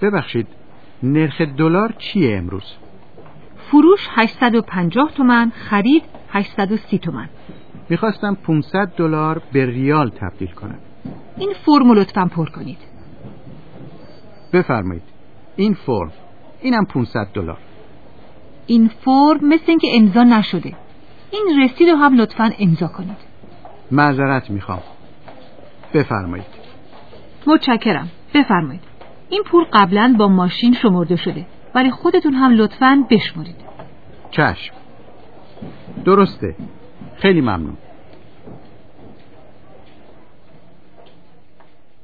ببخشید، نرخ دلار چیه امروز؟ فروش 850 تومن، خرید 830 تومن. میخواستم 500 دلار به ریال تبدیل کنم. این فرم لطفاً پر کنید. بفرمایید. این فرم. اینم 500 دلار. این فرم مثل اینکه امضا نشده. این رسید رو هم لطفاً امضا کنید. معذرت میخوام. بفرمایید. متشکرم. بفرمایید. این پول قبلاً با ماشین شمرده شده، ولی خودتون هم لطفاً بشمرید. چشم. درسته. خیلی ممنون.